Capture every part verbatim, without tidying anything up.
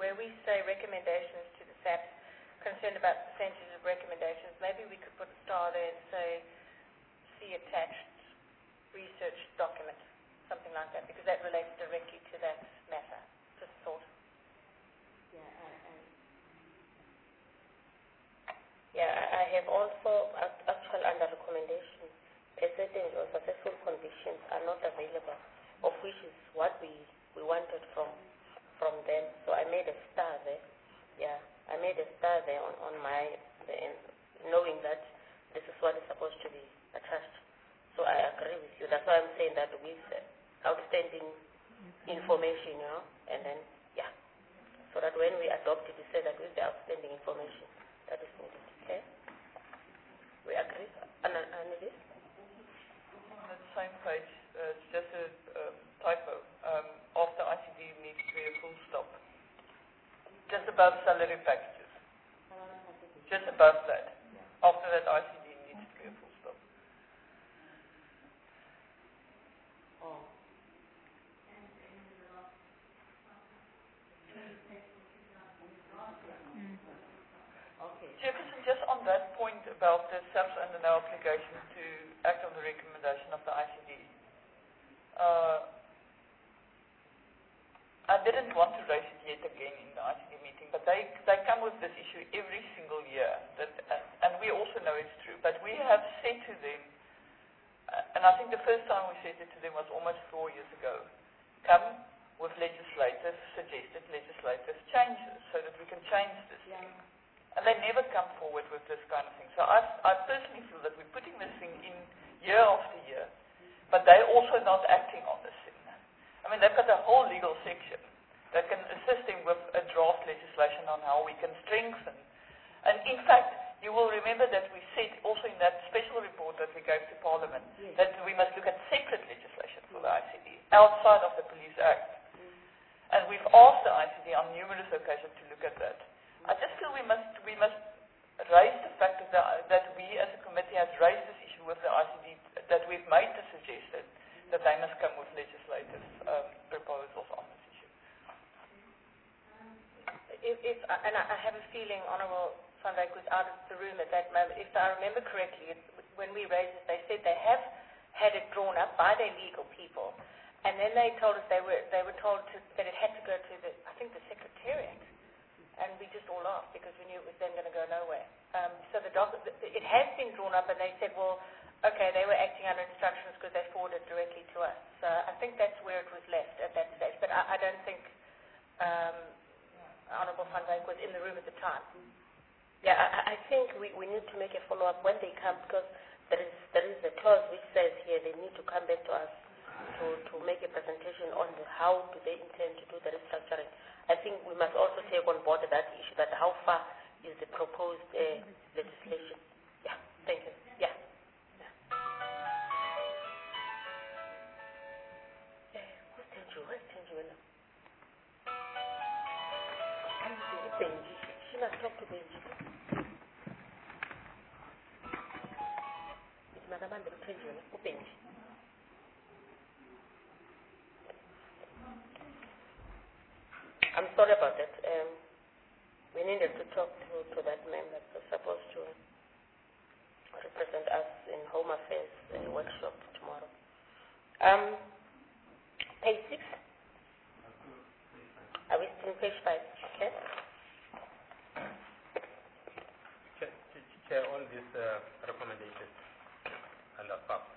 where we say recommendations to the S A P, concerned about percentages of recommendations, maybe we could put a star there and say, see attached research document, something like that, because that relates directly to that matter. Just a thought. Yeah, I, I, yeah, I have also, actually under recommendation, certain or successful convictions are not available, of which is what we, we wanted from from them. So I made a star there. Yeah, I made a star there on, on my, the, knowing that this is what is supposed to be attached. So I agree with you. That's why I'm saying that with uh, outstanding information, you know, and then, yeah. So that when we adopt it, we say that with the outstanding information that is needed, okay? We agree? And, and this? On the same page, uh, it's just a um, typo. Um, after I C D needs to be a full stop. Just above salary packages. Just above that. After that, I C D needs to be a full stop. oh. Okay. Jefferson, just on that point about the S A P's under no obligation to act on the recommendation of the I C D. Uh, I didn't want to raise it yet again in the I C D meeting, but they, they come with this issue every single year, that, uh, and we also know it's true. But we have said to them, uh, and I think the first time we said it to them was almost four years ago, come with legislative, suggested legislative changes so that we can change this Yeah. thing. And they never come forward with this kind of thing. So I, I personally feel that we're putting this thing in year after year, but they're also not acting on this thing. I mean, they've got a whole legal section that can assist them with a draft legislation on how we can strengthen. And in fact, you will remember that we said also in that special report that we gave to Parliament, Yes. that we must look at separate legislation for the I C D, outside of the Police Act. And we've asked the I C D on numerous occasions to look at that. I just feel we must we must raise the fact that, the, that we as a committee have raised this issue with the I C D, that we've made the suggestion that they must come with legislative um, proposals on this issue. If, if, and I have a feeling Honourable Van Wyk was out of the room at that moment. If I remember correctly, it, when we raised it, they said they have had it drawn up by their legal people, and then they told us they were they were told to, that it had to go to the I think the Secretariat, and we just all laughed because we knew it was then going to go nowhere. Um, so the doc, it has been drawn up, and they said, well, okay, they were acting under instructions because they forwarded directly to us. So I think that's where it was left at that stage. But I, I don't think um, Honourable Van Wyk was in the room at the time. Yeah, I, I think we, we need to make a follow-up when they come, because there is there is a clause which says here they need to come back to us to, to make a presentation on the, how do they intend to do the restructuring. I think we must also take on board that issue, that how far is the proposed uh, legislation. Yeah, thank you. Yeah. Where's Tenju? Benji. She must talk to Benji. It's Madam Andrew Tenju. Benji. I'm sorry about that. Um, we needed to talk to, to that man that was supposed to represent us in Home Affairs uh, workshop tomorrow. Um, page six. Are we still page five? Okay. Chair, Chair, on this uh, recommendation and the fact,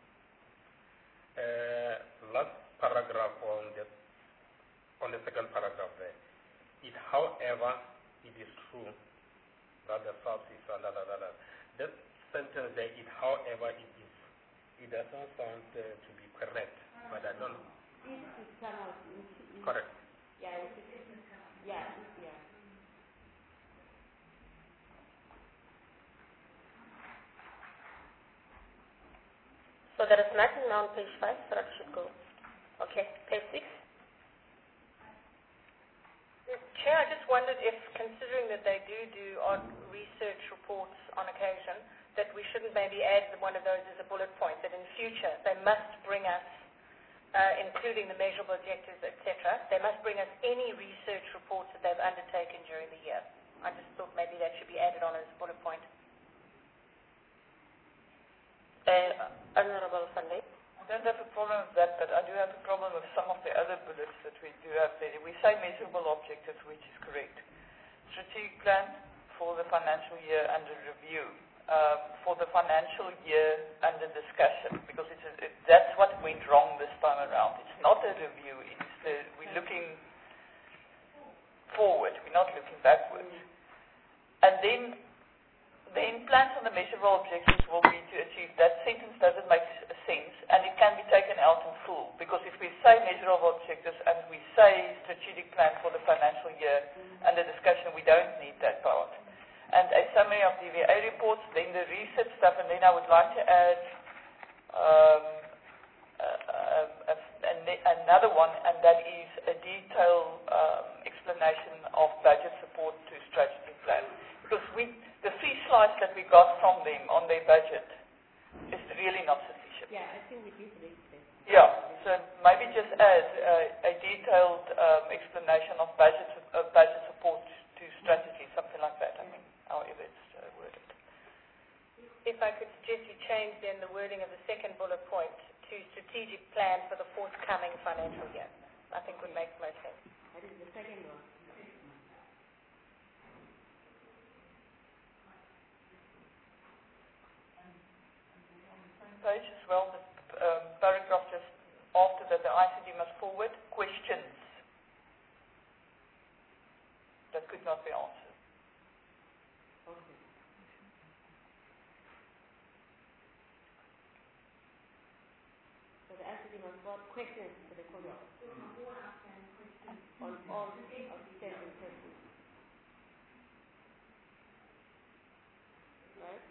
uh, last paragraph on the on the second paragraph there, it, however, it is true that the fact is uh, la, la, la, la. That sentence there, it, however, it is, it doesn't sound uh, to be correct, but I don't know. It is kind of, Correct. yeah, it is, yeah, yeah. So there is nothing now on page five, so that should go. Okay, page six. Chair, I just wondered if, considering that they do do odd research reports on occasion, that we shouldn't maybe add one of those as a bullet point, that in future they must bring us, uh, including the measurable objectives, et cetera, they must bring us any research reports that they've have undertaken during the year. I just thought maybe that should be added on as a bullet point. Uh, Honorable Van Dijk. I don't have a problem with that, but I do have a problem with some of the other bullets that we do have there. We say measurable objectives, which is correct. Strategic plan for the financial year under review. Um, for the financial year under discussion, because it's a, it, that's what went wrong this time around. It's not a review, it's the, we're looking forward, we're not looking backwards. And then, then plans on the measurable objectives will be to achieve. That sentence doesn't make sense, and it can be taken out in full, because if we say measurable objectives and we say strategic plan for the financial year under discussion, we don't need that part. And a summary of D V A reports, then the research stuff, and then I would like to add um, uh, uh, uh, another one, and that is a detailed um, explanation of budget support to strategy plan. Because we, the three slides that we got from them on their budget is really not sufficient. Yeah, I think we did read that. Yeah, so maybe just add uh, a detailed um, explanation of budget, uh, budget support to strategy, something like that, I mean. However it's uh, worded. If I could suggest you change then the wording of the second bullet point to strategic plan for the forthcoming financial year. I think would make most sense. That is the second one. Page as well, the um, paragraph just after that, the I C D must forward questions that could not be answered. Okay. So the answer must got questions to the column. On all outstanding questions. Right?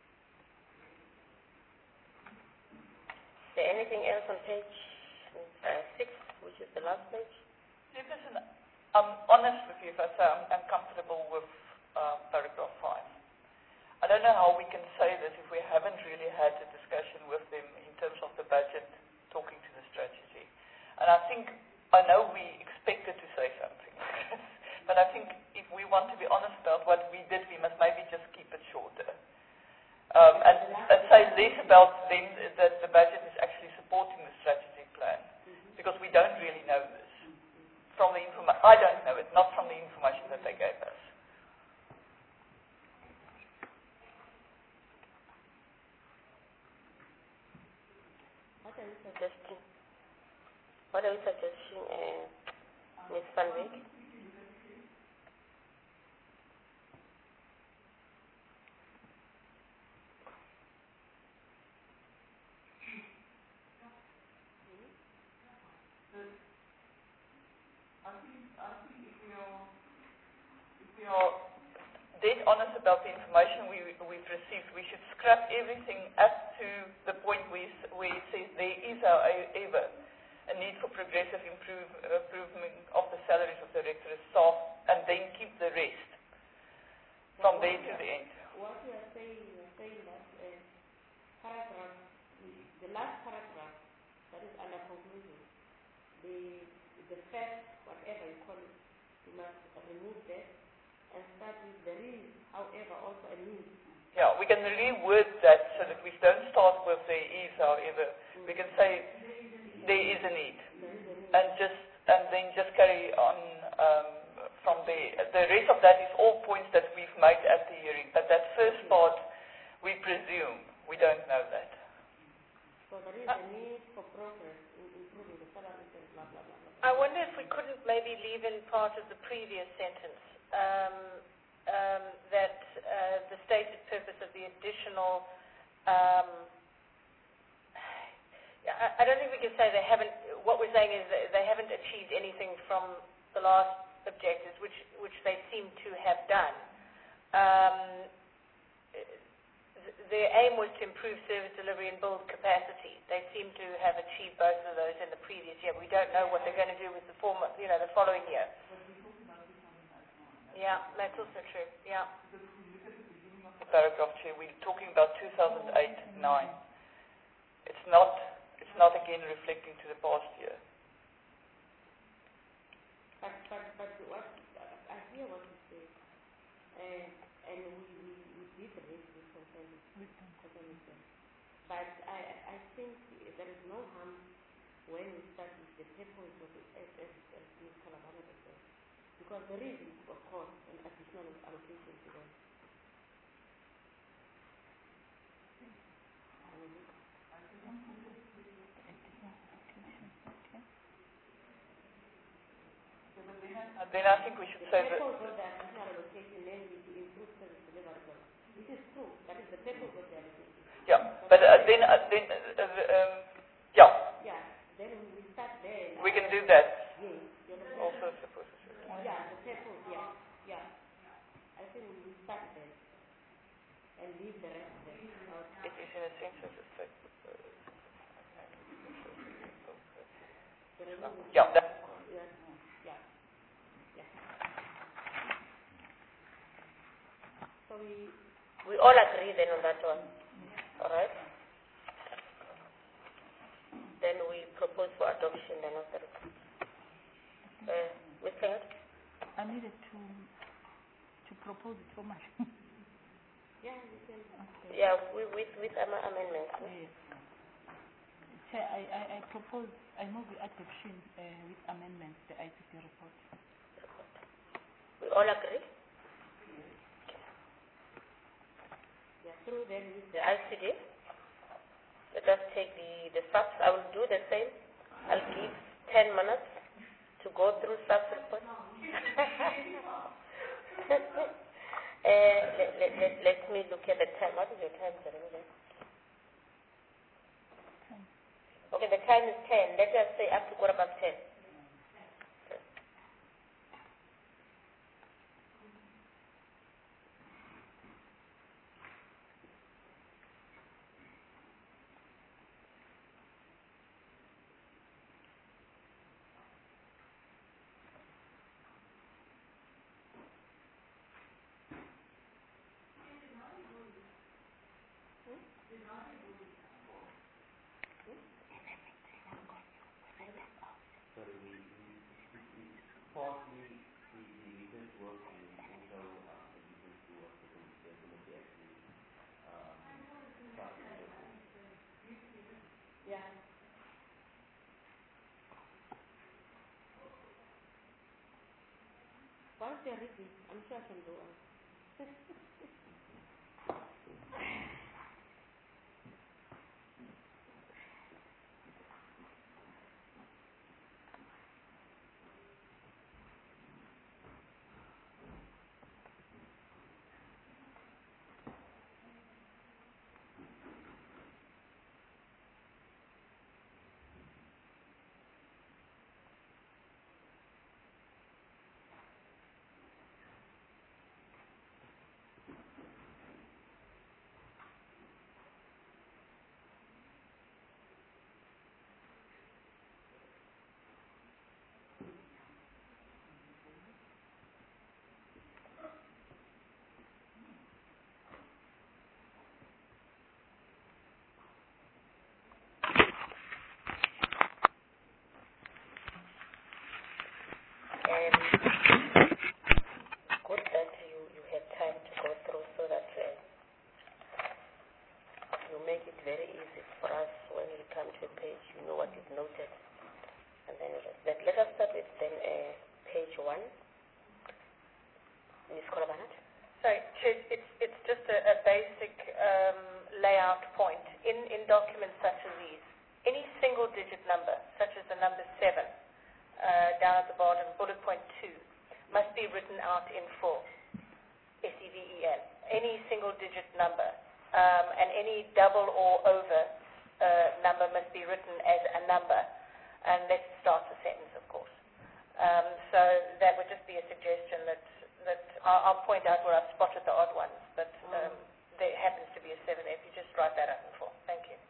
Is there anything else on page uh, six, which is the last page? Listen, I'm honest with you if I say I'm uncomfortable with uh, paragraph five. I don't know how we can say this if we haven't really had a discussion with them in terms of the budget, talking to the strategy. And I think, I know we expected to say something, but I think if we want to be honest about what we did, we must maybe just keep it shorter. Um, and, and say less about them, that the budget is actually supporting the strategic plan, because we don't really know this. From the informa- I don't know it, not from the information that they gave us. What are you suggesting? What are you suggesting, uh, Miz Van Wyk? We are dead honest about the information we, we've received. We should scrap everything up to the point where, where it says there is, however, a need for progressive improve, improvement of the salaries of directors, staff, and then keep the rest from there to the end. What you are saying, you are saying that uh, paragraph, the last paragraph, that is under conclusion, the the first, whatever you call it, you must remove that and start with there is, however, also a need. Yeah, we can reword that so that we don't start with there is, however. Mm-hmm. We can say there is a need, there is a need. and just and then just carry on um, from there. The rest of that is all points that we've made at the hearing, but that first part, we presume, we don't know that. So there is a need for progress in improving the salaries and blah, blah, blah, blah. I wonder if we couldn't maybe leave in part of the previous sentence um, um, that uh, the stated purpose of the additional. Um, I, I don't think we can say they haven't. What we're saying is that they haven't achieved anything from the last objectives, which which they seem to have done. Um, Their aim was to improve service delivery and build capacity. They seem to have achieved both of those in the previous year. We don't know what they're going to do with the former, you know, the following year. Yeah, that's also true. Yeah. The paragraph two, we're talking about two thousand eight nine. It's not. It's not again reflecting to the past year. But but but what I Uh, and we, we, we did raise this concern with them. But I, I think there is no harm when we start with the purpose of it, as, as, as Miz Kalabana said. Because there is, of course, an additional allocation to them. And then I think we should The say that. purpose of the additional allocation then is to improve service delivery. This is true. That is the purpose of the allocation. Yeah, but uh, then, uh, then uh, um, yeah. Yeah, then we start there. We can do that. Yes. Also suppose. Yeah, the purpose, yeah, yeah. I think we start there and leave the rest there. It is in a sense as a set. Yeah, that. Yeah, yeah, yeah. So we. We all agree then on that one. All right? Then we propose for adoption then of the report. Uh, Miz Kenneth? I needed to to propose it for my. Yeah, you can. Okay. Yeah, with with, with am amendments. Yes. Chair, I, I, I propose, I move the adoption uh, with amendments, the I C T report. We all agree? Yeah, through then we. The I C D? Let us take the, the subs. I will do the same. I'll give ten minutes to go through subs report. uh, let, let, let, let me look at the time. What is your time, Zarina? Okay, the time is ten. Let us say up to quarter past ten. Sorry, we, we, we partly the, the research work and also uh, the research work that the the committee actually um, started to do. Yeah. Once they're ready, I'm sure I can go on. And good that you, you had time to go through so that uh, you make it very easy for us when we come to a page, you know what is noted. And then let, let us start with then uh, page one. Miz Kolabanat? So it's, it's just a, a basic um, layout point. In, in documents such as these, any single digit number, such as the number seven, uh, down at the bottom, bullet point two, must be written out in full, S E V E N. Any single digit number, um, and any double or over uh, number must be written as a number, and let's start the sentence, of course. Um, so that would just be a suggestion that, that I'll, I'll point out where I've spotted the odd ones, but um, there happens to be a seven there. If you just write that up in full. Thank you.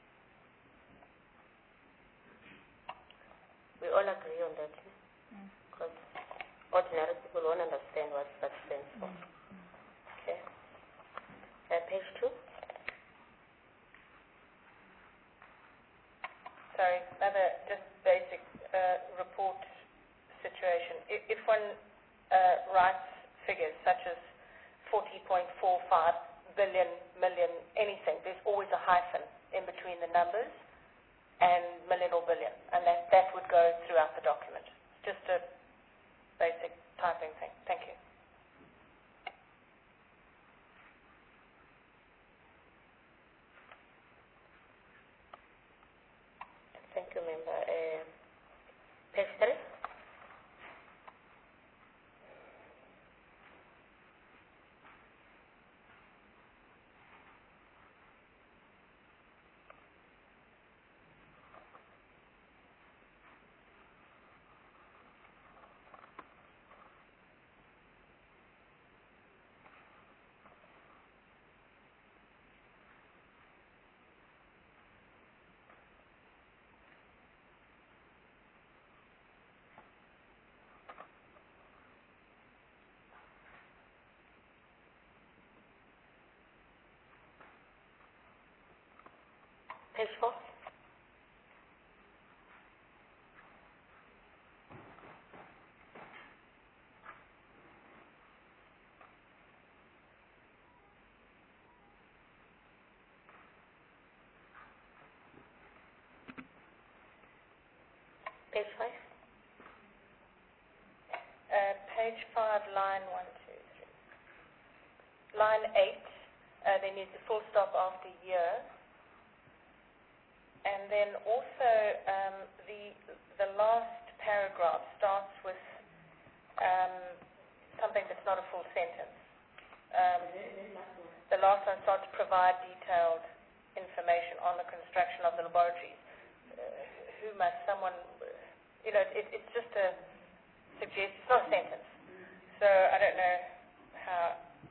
We all agree on that, because mm. ordinary people won't understand what that stands for. Mm. Okay. Uh, page two. Sorry, another just basic uh, report situation. If, if one uh, writes figures such as forty point four five billion, million, anything. There's always a hyphen in between the numbers and million or billion, and that, that would go throughout the document. Just a basic typing thing. Thank you. Thank you, member. Uh, page three. Page four. Page five. Uh, page five, line one, two, three. Line eight, uh, they need the full stop after year. And then also um, the the last paragraph starts with um, something that's not a full sentence. Um, the last one starts to provide detailed information on the construction of the laboratories. Uh, who must someone, you know, it, it's just a suggestion, it's not a sentence. So I don't know how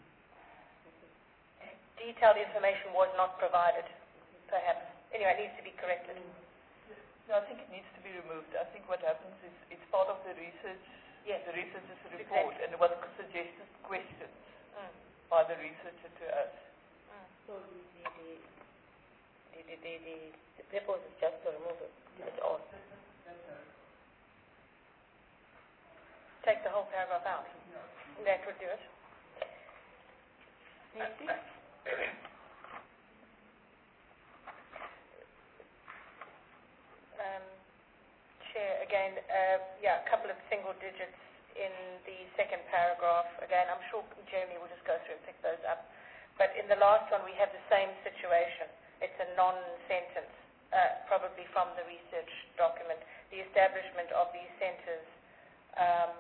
detailed information was not provided, perhaps. Anyway, it needs to be corrected. No, I think it needs to be removed. I think what happens is it's part of the research, yes. the researcher's report, and what suggested questions mm. by the researcher to us. Mm. So the the the the, the, the, the purpose is just to remove it. That's all. Take the whole paragraph out. That would do it. Thank you. Um, Chair, again, uh, yeah, a couple of single digits in the second paragraph. Again, I'm sure Jeremy will just go through and pick those up. But in the last one, we have the same situation. It's a non-sentence, uh, probably from the research document. The establishment of these centres. Um,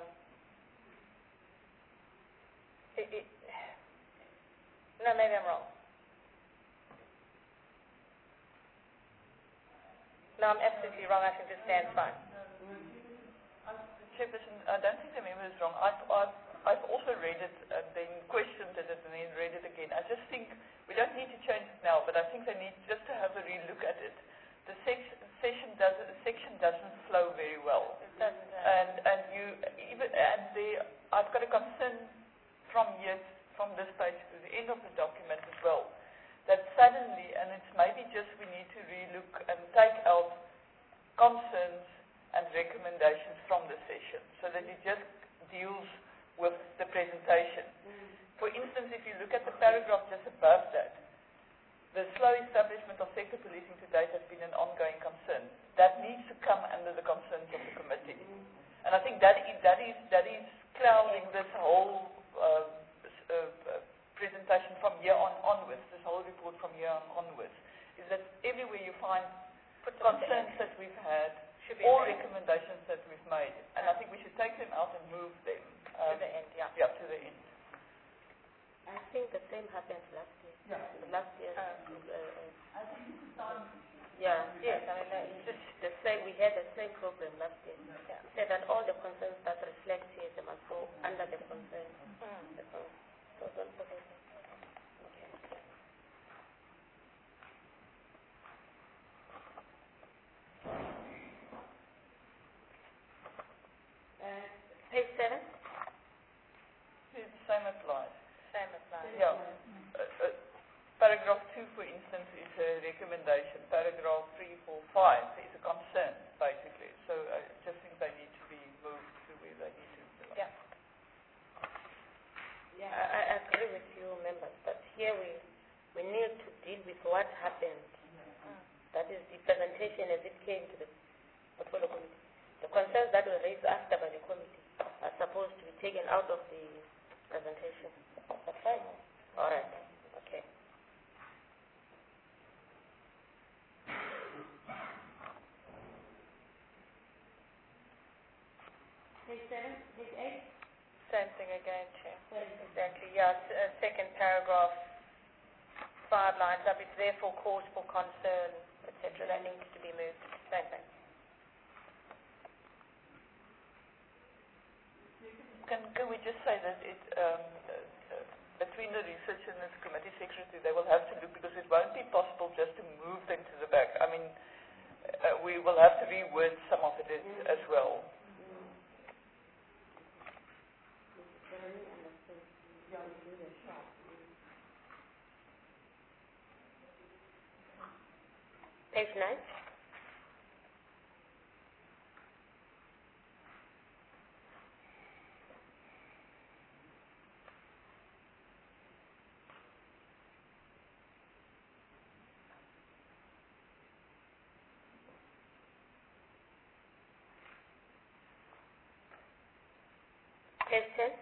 it, it, no, maybe I'm wrong. No, I'm absolutely wrong. I think this stands fine. Chairperson, I don't think the member is wrong. I've, I've, I've also read it and then questioned it and then read it again. I just think we don't need to change it now, but I think they need just to have a relook at it. The section, session doesn't, the section doesn't flow very well. It doesn't. Uh, And and you even and the I've got a concern from here from this page to the end of the document as well. That suddenly, and it's maybe just we need to relook and take out concerns and recommendations from the session so that it just deals with the presentation. Mm. For instance, if you look at the paragraph just above that, the slow establishment of sector policing to date has been an ongoing concern. That needs to come under the concerns of the committee. Mm. And I think that is, that is, that is clouding this whole uh, uh, presentation from here on onwards, this whole report from here on onwards, is that everywhere you find concerns that we've had, or recommendations that we've made, and I think we should take them out and move them um, to the end, yeah. Yeah, to the end. I think the same happened last year. Yeah. Last year. Uh, uh, uh, I think it's time. yeah. Yes, I mean, uh, it's just The same. We had the same problem last year. Yeah. Said that all the concerns that reflect here, they must go under the concern. Mm. The con- so don't forget that. Okay. Uh, page seven. The same applies. same applies. Yeah. Uh, uh, paragraph two, for instance, is a recommendation. Paragraph three, four, five is a concern, basically. So I just think they need to be moved to where they need to be. Yeah. Yeah, I, I agree with you. what happened. That is the presentation as it came to the portfolio committee. The concerns that were raised after by the committee are supposed to be taken out of the presentation. That's fine. All right. Okay. Page seven, page eight. Same thing again, Chair. Sorry. Exactly, yeah. S- uh, second paragraph, five lines up. It's therefore cause for concern, et cetera. That needs to be moved. Same thing. Can, can we just say that it, um, uh, uh, between the research and the committee secretary, they will have to look, because it won't be possible just to move them to the back. I mean, uh, we will have to reword some of it as, as well. Page nine. Page ten.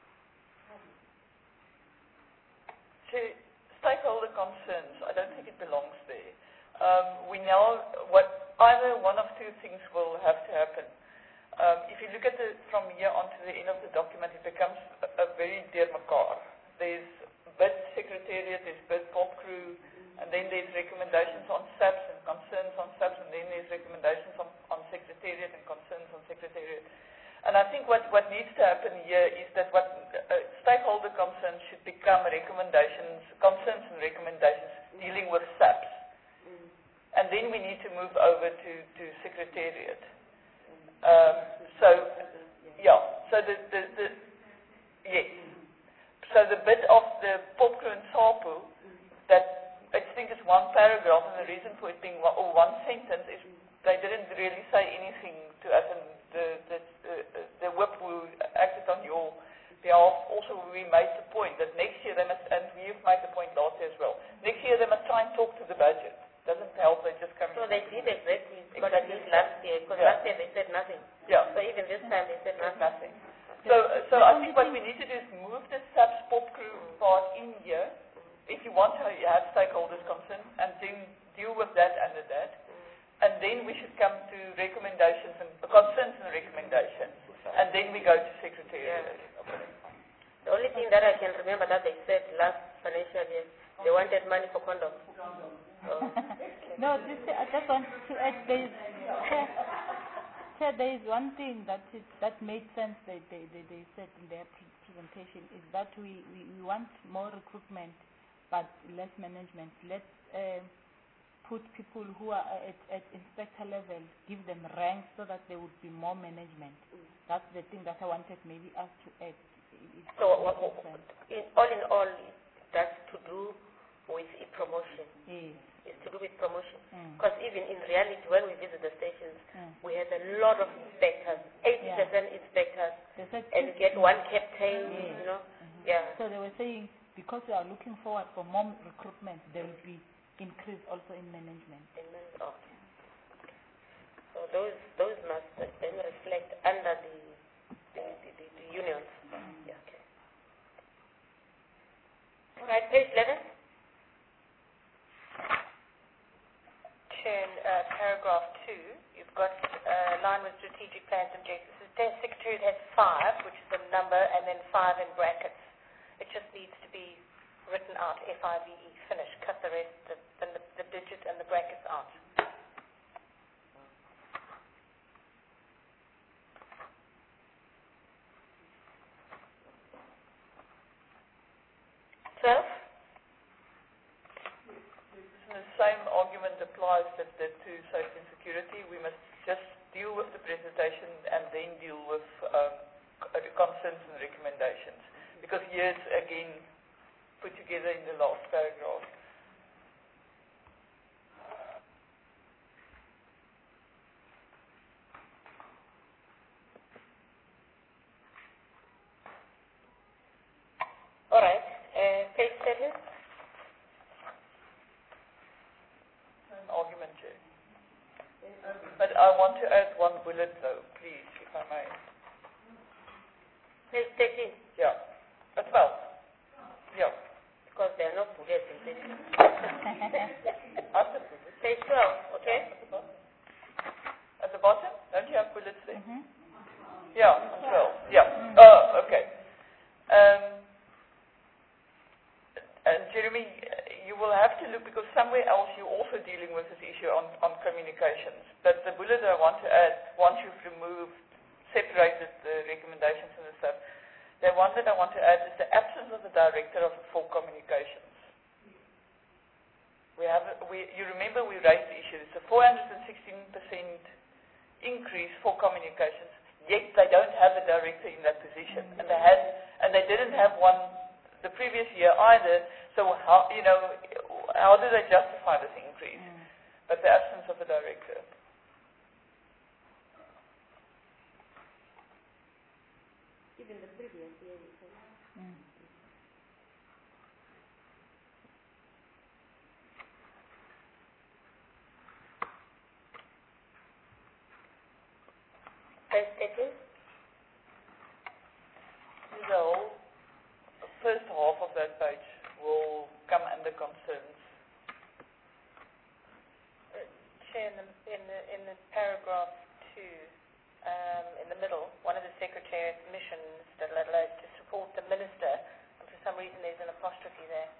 To stakeholder concerns, I don't think it belongs there. Um, we know what either one of two things will have to happen. Um, if you look at it from here on to the end of the document, it becomes a, a very dear mekaar. There's bid secretariat, there's bid pop crew, and then there's recommendations on S A Ps and concerns on S A Ps, and then there's recommendations on, on secretariat and concerns on secretariat. And I think what, what needs to happen here is that what uh, stakeholder concerns should become recommendations, concerns and recommendations dealing with S A Ps. Mm. And then we need to move over to, to secretariat. Um, so, yeah, so the, the, the, yes. So the bit of the Popcrew and SAPO, that I think is one paragraph, and the reason for it being one, or one sentence is they didn't really say anything to us, and the, the, the, the whip who acted on your behalf, also we made the point that next year they must, and we've made the point last year as well, next year they must try and talk to the budget. Doesn't help, they just come. So they did exactly what exactly. they did last year, because Yeah. last year they said nothing. Yeah. So even this time they said nothing. nothing. So, so I think what we need to do is move the S A Ps pop crew part in here, if you want to have stakeholders concerned, and then deal with that under that. And then we should come to recommendations and concerns and recommendations. And then we go to secretariat. Yeah. Okay. The only thing that I can remember that they said last financial year, they wanted money for condoms. Oh. No, this, I just want to add, there is, Chair, there is one thing that is, that made sense, they, they, they, they said in their pre presentation, is that we, we, we want more recruitment, but less management. Let's uh, put people who are at, at inspector level, give them ranks so that there would be more management. Mm. That's the thing that I wanted maybe us to add. It, so, what, what, in, all in all, that's to do with a promotion. Yes. It's to do with promotion. Because mm. even in reality, when we visit the stations, mm. we have a lot of inspectors, eighty percent yeah. inspectors, and we get one captain, yes. you know. Mm-hmm. Yeah. So they were saying, because we are looking forward for more recruitment, there will be increase also in management. In man okay. okay. So those those must then reflect under the the, the, the, the unions. Mm. Yeah, okay. All right, page eleven. Uh, paragraph two, you've got uh, line with strategic plans objectives. The Secretariat has five, which is a number, and then five in brackets. It just needs to be written out, F I V E, finished. Cut the rest, the, the, the digit and the brackets out. twelve. The same argument applies that, that to safety and security. We must just deal with the presentation and then deal with um, concerns and recommendations. Because here it's again put together in the last paragraph. All right, uh, page seven. thirteen, Yeah. At twelve. Yeah. because there are no bullets in thirteen. After bullets. Page twelve, okay? At the bottom? Don't you have bullets there? Mm-hmm. Yeah, on twelve. Yeah. Oh, okay. Um, and Jeremy, you will have to look, because somewhere else you're also dealing with this issue on, on communications. But the bullet I want to add, once you've removed, separated the recommendations and the stuff, the one that I want to add is the absence of the director of full communications. We have, we, you remember we raised the issue. It's a four hundred sixteen percent increase for communications, yet they don't have a director in that position, and they had, and they didn't have one the previous year either. So how, you know, how do they justify this increase? Mm. But the absence of a director. Even the previous year, we said. Mm. Page eighteen, The whole first half of that page will come under concerns. Uh, Chair, in the, in the, in the paragraph two, um, in the middle, one of the Secretariat's missions that allows to support the minister, and for some reason there's an apostrophe there.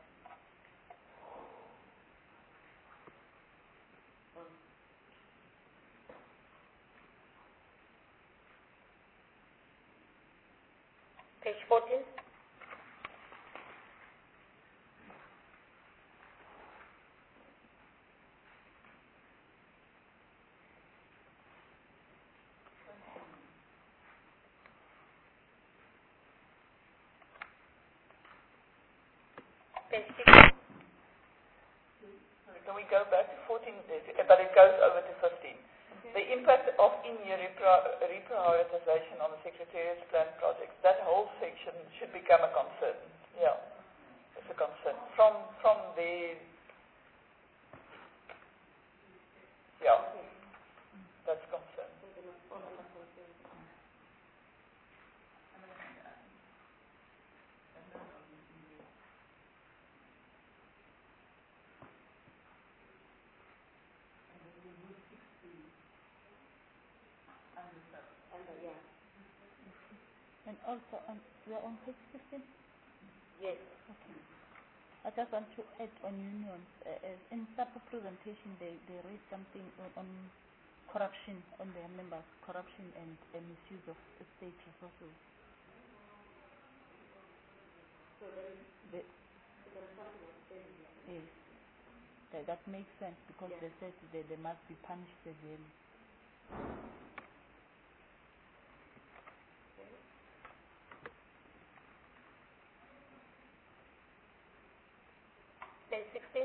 page fourteen, page sixteen, Can we go back to fourteen, but it goes over to fifteen. The impact of in-year repri- reprioritization on the Secretariat's planned projects, that whole section should become a concern. Yeah, it's a concern. From, from the, yeah, that's concern. So they must fall under concern. Under, yeah. And also, on, we are on page fifteen? yes. Okay. I just want to add on unions. Uh, uh, in SAPO presentation, they, they raised something on, on corruption on their members, corruption and uh, misuse of state resources. So then, The, there is something like that. yes. That, that makes sense because Yeah. they said they, they must be punished severely. Page sixteen,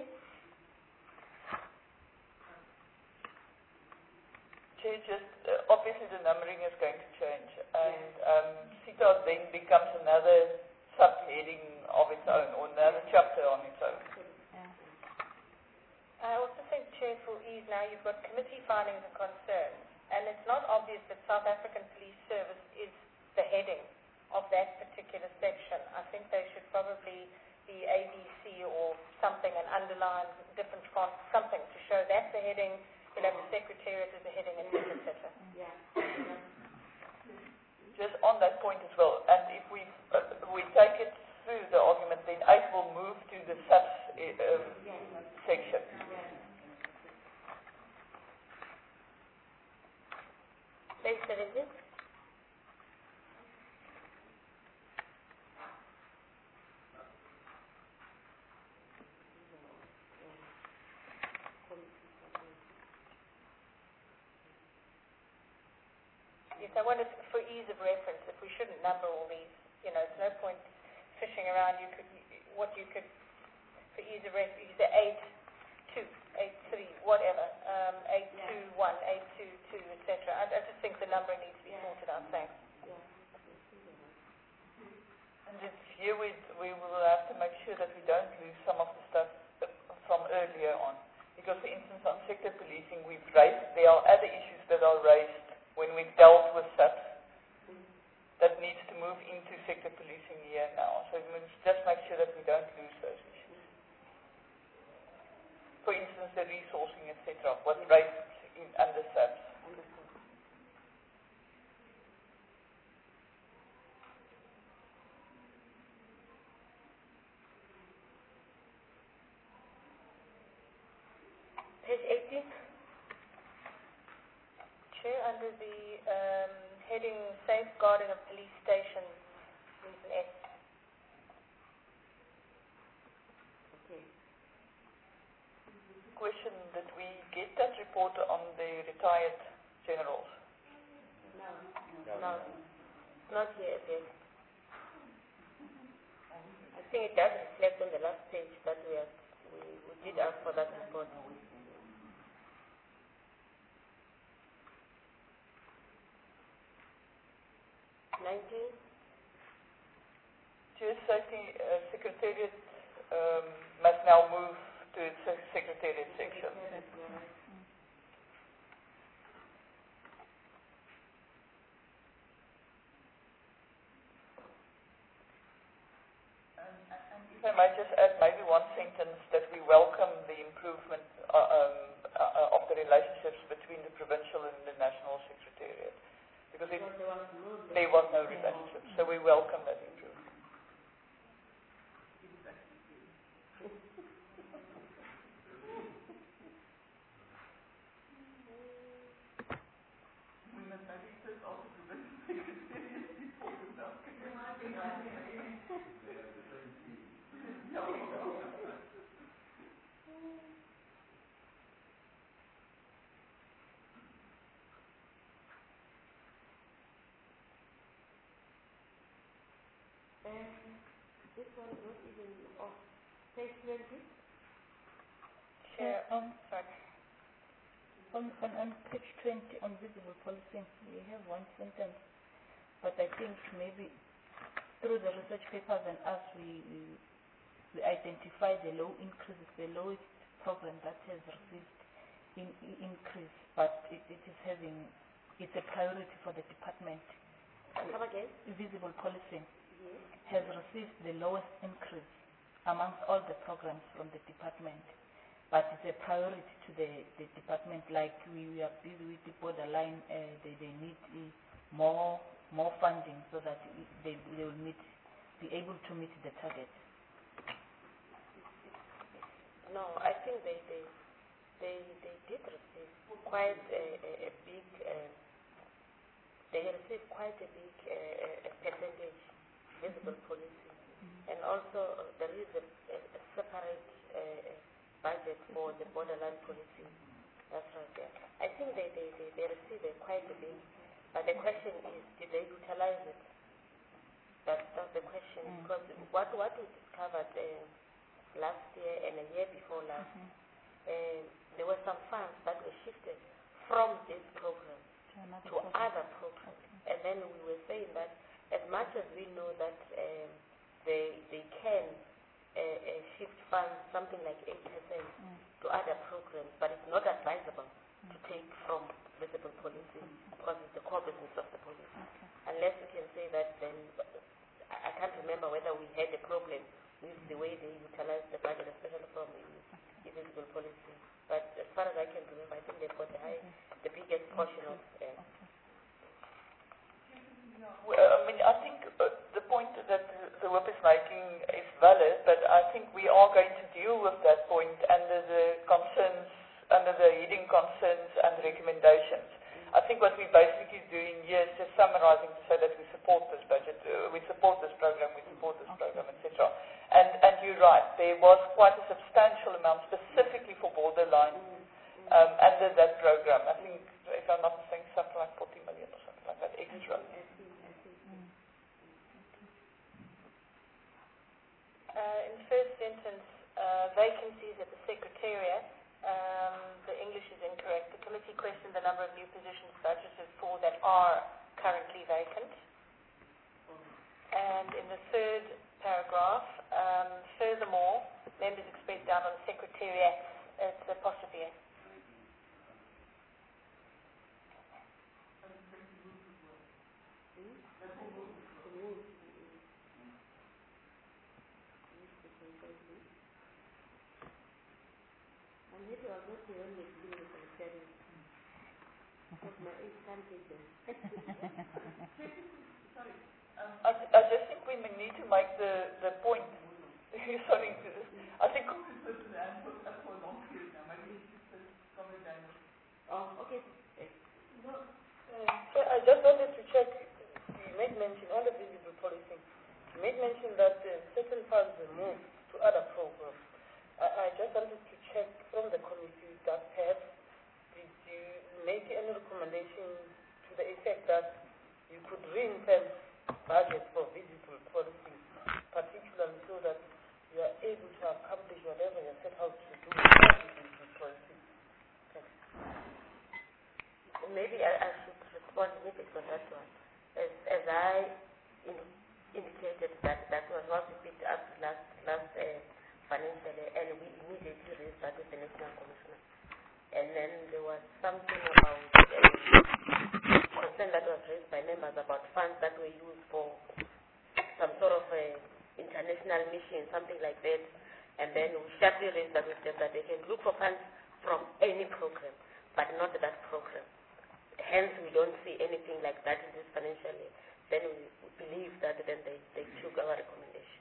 Chair, just uh, obviously the numbering is going to change, and um, C I T A then becomes another subheading of its own, or another chapter on its own. Yeah. I also think, Chair, for ease now, you've got committee findings and concerns, and it's not obvious that South African Police Service is the heading of that particular section. I think they should probably be A B C or something, and underline different fonts, something to show that's the heading, you know, the Secretariat is the heading, et cetera, et cetera. Yeah. Just on that point as well, and if we uh, we take it through the argument, then eight will move to the subs uh, um, section. page seventeen, Yes, I wondered, for ease of reference, if we shouldn't number all these, you know, it's no point fishing around. You could, what you could, for ease of reference, you say eight, two, eight, three, whatever, um, eight, two, one, eight, two, two, et cetera. I, I just think the numbering needs to be sorted out. Thanks. And it's here we, we will have to make sure that we don't lose some of the stuff from earlier on. Because, for instance, on sector policing, we've raised, there are other issues that are raised when we've dealt with S A P S, that needs to move into sector policing here now. So we must just make sure that we don't lose those issues. For instance, the resourcing, et cetera, what rates in under S A P S. Page eighteen. Chair, under the um, heading Safeguarding of Police Stations, there's an S. Okay. Question, did we get that report on the retired generals? No. No, not here yet. I think it does reflect on the last page that we are, we, we did ask for that report. nineteen. Chair, safety uh, secretariat um, must now move to its secretariat section. If I might just add maybe one sentence that we welcome the improvement uh, um, uh, of the relationships between the provincial and the national secretariat. Because it, there was no relationship, so we welcome that improvement. We must maybe first also prevent secretariat before we welcome And this one is not even off. Page twenty. Chair, on, sorry. on, on, on page twenty, on visible policing, we have one sentence, but I think maybe through the research papers and us, we, we, we identify the low increases, the lowest program that has received in, in increase, but it, it is having, it's a priority for the department. Come again? Visible policing Yes. has received the lowest increase amongst all the programs from the department, but it's a priority to the, the department. Like we, we are busy with the borderline, uh, they, they need uh, more more funding so that they, they will meet, be able to meet the target. No, I think they they they, they did receive quite a, a, a big. Uh, they received quite a big uh, a percentage. Visible policing, mm-hmm. And also uh, there is a, a, a separate uh, budget for the borderline policing. That's right there. I think they, they, they, they receive a quite a bit, but the question is, did they utilize it? That's, that's the question, mm-hmm. Because what, what we discovered uh, last year and a year before last, mm-hmm. uh, there were some funds that were shifted from this program to, to program. other programs, okay. And then we were saying that as much as we know that um, they they can uh, uh, shift funds something like eight percent mm. to other programs, but it's not advisable mm. to take from visible policing because it's the core business of the police. Okay. Unless you can say that, then I can't remember whether we had a problem with the way they utilize the budget, especially from okay. visible policing. But as far as I can remember, I think they've got the high, okay. the biggest portion of. Uh, okay. Well, I mean, I think uh, the point that the whip is making is valid, but I think we are going to deal with that point under the concerns, under the heading concerns and recommendations. I think what we're basically doing here is just summarizing to say that we support this budget, uh, we support this program, we support this program, et cetera. And, and you're right, there was quite a substantial amount specifically for borderline um, under that program. I think, if I'm not mistaken, something like forty million or something like that extra. Uh, in the first sentence, uh, vacancies at the Secretariat, um, the English is incorrect. The committee questioned the number of new positions budgeted for that are currently vacant. And in the third paragraph, um, furthermore, members express doubt on the Secretariat, it's apostrophe S. I'm happy I was not the only dealing with vegetarians. Because my age can't take them. Um, I, I just think we need to make the, the point. Sorry, to this. I think Oh, okay. Uh, so I just wanted to check, you made mention on the visible policy, you made mention that uh, certain funds were moved to other programs. I, I just wanted to check from the committee that perhaps did you make any recommendation to the effect that you could ring-fence budget for visible policy, particularly so that you are able to accomplish whatever you set out to do with visible policy. Maybe I, I should respond a little bit on that one. As, as I in, indicated that that was what we picked up last last uh, financial year, and we immediately raised that with the National Commissioner. And then there was something about uh, concern that was raised by members about funds that were used for some sort of uh, international mission, something like that. And then we sharply raised that with them that they can look for funds from any program, but not that program. Hence, we don't see anything like that in this financial year. Then we, we believe that then they, they took our recommendation.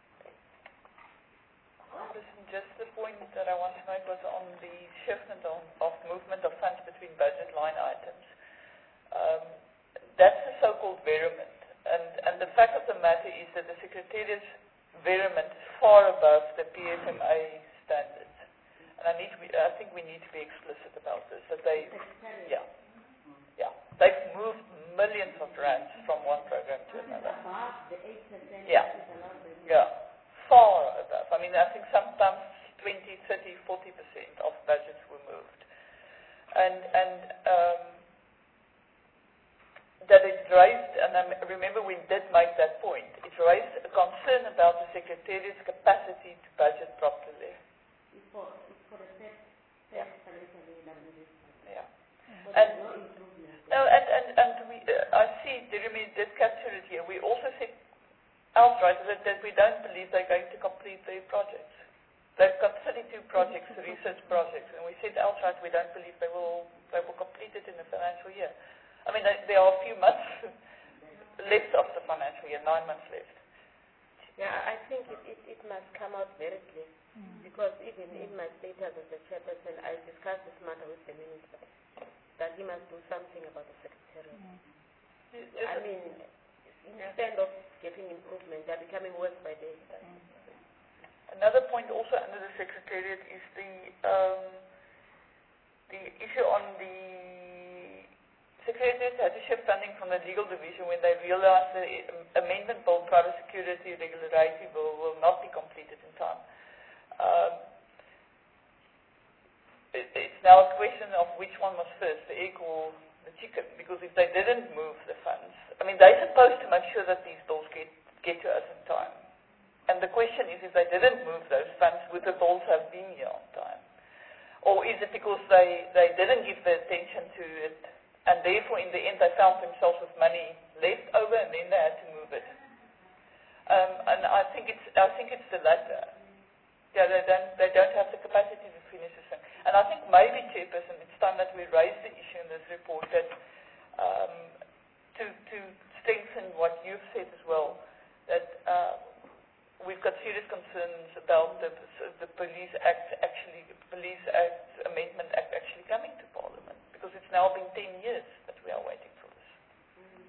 Listen, just the point that I want to make was on the shift and on, of movement of funds between budget line items. Um, that's the so-called veriment. And, and the fact of the matter is that the Secretariat's veriment is far above the P S M A standards. And I, need to be, I think we need to be explicit about this. That they, yeah. Yeah, they've moved millions of rands from one program to another. Above the eight percent Yeah, is allowed by law. yeah, far above. I mean, I think sometimes twenty, thirty, forty percent of budgets were moved. And, and um, that it raised, and I remember we did make that point, it raised a concern about the Secretariat's capacity to budget properly. It's for, it's for the first, Yeah. first financial year that we did. Yeah. So And there's no improvement. No, and, and, and we, uh, I see, Jeremy did capture it here. We also said outright that, that we don't believe they're going to complete their projects. They've got thirty-two projects, research projects, and we said outright we don't believe they will they will complete it in the financial year. I mean, there are a few months left of the financial year, nine months left. Yeah, I think it, it, it must come out very clear, mm. because even in my status as the chairperson, I discussed this matter with the minister, that he must do something about the Secretariat. Mm. I mean, instead of getting improvement, they're becoming worse by day. Mm. Another point also under the Secretariat is the um, the issue on the Secretariat had to shift funding from the legal division when they realized the amendment bill, private security regulatory bill, will not be completed in time. Um, it, it's now a question of which one was first, the egg or the chicken, because if they didn't move the funds, I mean, they're supposed to make sure that these bills get, get to us in time. And the question is, if they didn't move those funds, would the bills have been here on time? Or is it because they, they didn't give the attention to it, and therefore in the end they found themselves with money left over and then they had to move it? Um, and I think it's I think it's the latter. Yeah, they don't they don't have the capacity to finish this thing. And I think maybe, Chairperson, it's time that we raise the issue in this report that um, to to strengthen what you've said as well, that uh, we've got serious concerns about the the Police Act actually Police Act Amendment Act actually coming to Parliament, because it's now been ten years that we are waiting for this. Mm.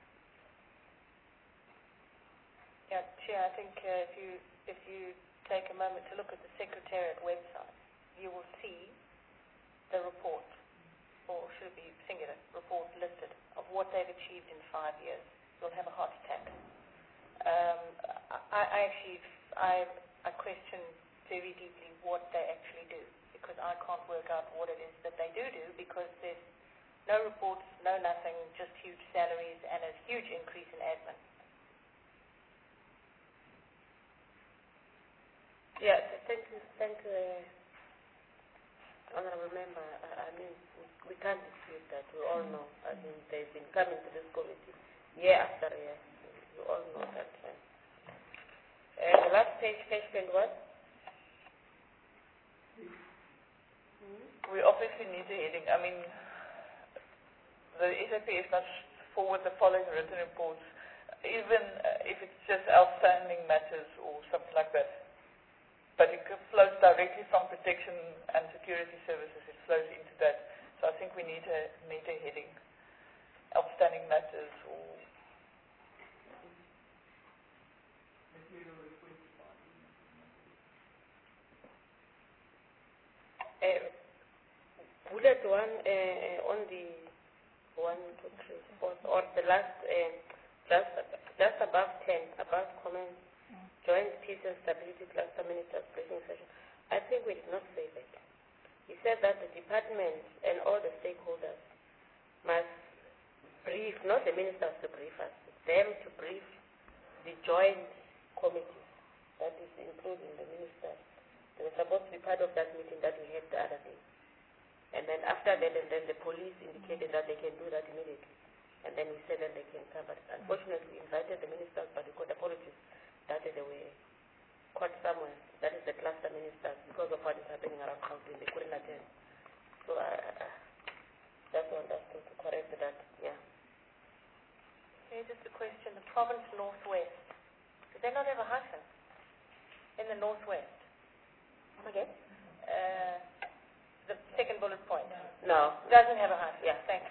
Yeah, Chair, I think uh, if you if you take a moment to look at the Secretariat website, you will see the report, or should it be singular, report listed of what they've achieved in five years. You'll have a heart attack. Um, I, I actually, I, I question very deeply what they actually do, because I can't work out what it is that they do do, because there's no reports, no nothing, just huge salaries and a huge increase in admin. Yeah, thank you, thank you, uh, Honorable Member. I, I mean, we, we can't dispute that. We all know. I mean, they've been coming to this committee year after year. You all know that. Uh, uh, the last page, page twenty-one. We obviously need a heading. I mean, the S A P S must forward the following written reports, even uh, if it's just outstanding matters or something like that. But it flows directly from protection and security services. It flows into that. So I think we need a need a heading, outstanding matters or. Uh, bullet one uh, on the one, two, three, four, or the last, uh, just just above ten, above comments, mm. Joint Peace and Stability Cluster Ministers briefing session. I think we did not say that. He said that the department and all the stakeholders must brief, not the ministers to brief us, them to brief the joint committees, that is including the ministers. They were supposed to be part of that meeting that we had the other day. And then after that, and then the police indicated that they can do that immediately. And then we said that they can come. But unfortunately, we invited the ministers, but we got apologies that they were caught somewhere. That is the cluster ministers, because of what is happening around Gauteng. They couldn't attend. So I uh, uh, just want us to, to correct that, yeah. Okay, just a question. The province northwest, do they not have a hyphen in the northwest? Okay. Uh, the second bullet point. No. Doesn't have a hyphen. Yeah. Thanks.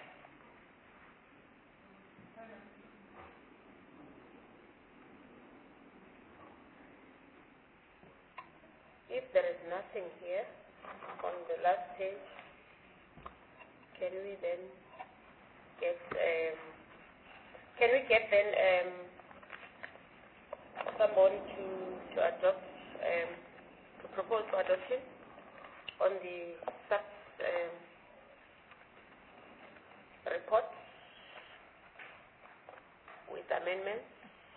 If there is nothing here on the last page, can we then get um, can we get then um, somebody to to adopt um, to propose for adoption on the sub um, report with amendments?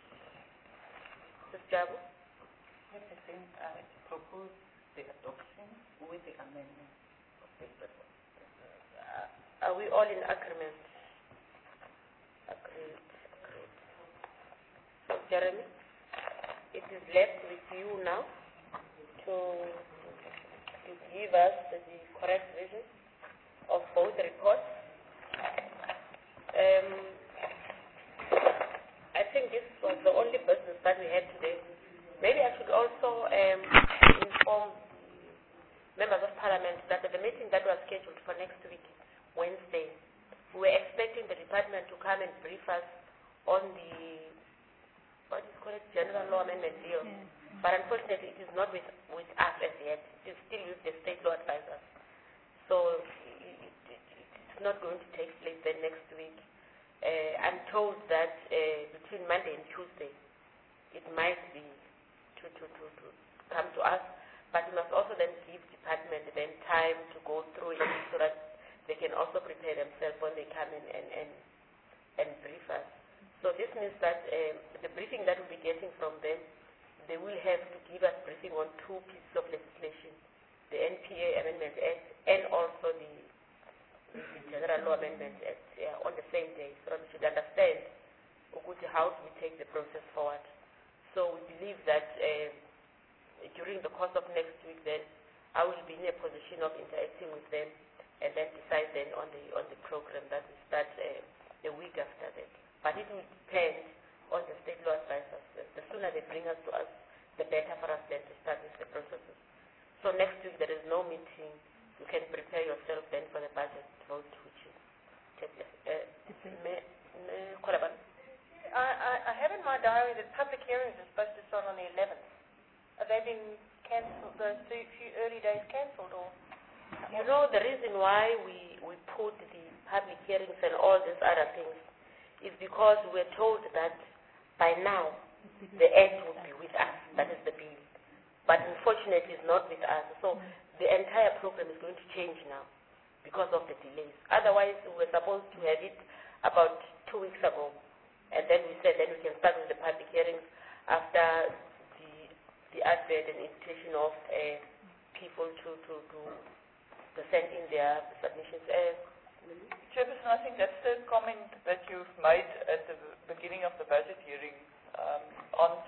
Miz Jabu? Yes, I think I propose the adoption with the amendment of the report. Uh, are we all in agreement? Agreed, agreed. So, Jeremy, it is left with you now to, to give us the correct version of both reports. Um, I think this was the only business that we had today. Maybe I should also um, inform members of parliament that at the meeting that was scheduled for next week, Wednesday, we were expecting the department to come and brief us on the, what is called, general law amendment deal. Yeah. But unfortunately, it is not with, with us as yet. It is still with the state law advisors. So it, it, it, it's not going to take place then next week. Uh, I'm told that uh, between Monday and Tuesday, it might be To, to, to, to come to us, but we must also then give department then time to go through it so that they can also prepare themselves when they come in and, and, and brief us. So this means that um, the briefing that we'll be getting from them, they will have to give us briefing on two pieces of legislation, the N P A Amendment Act and also the, the General Law Amendment Act uh, on the same day, so that we should understand how we take the process forward. So we believe that uh, during the course of next week, then I will be in a position of interacting with them, and then decide then on the on the program that we start uh, the week after that. But it will depend on the state law advisors. The sooner they bring us to us, the better for us then to start with the processes. So next week there is no meeting. You can prepare yourself then for the budget vote, which is uh, May, May, I, I, I have in my diary that public hearings are supposed to start on the eleventh. Have they been cancelled, those few, few early days cancelled, or? You know, the reason why we, we put the public hearings and all these other things is because we're told that by now the act would be with us, that is the bill. But unfortunately it's not with us. So the entire program is going to change now because of the delays. Otherwise we were supposed to have it about two weeks ago. And then we said then we can start with the public hearings after the the advert and invitation of uh, people to, to, to, to send in their submissions. Uh, Chairperson, I think that's the comment that you've made at the beginning of the budget hearing um, on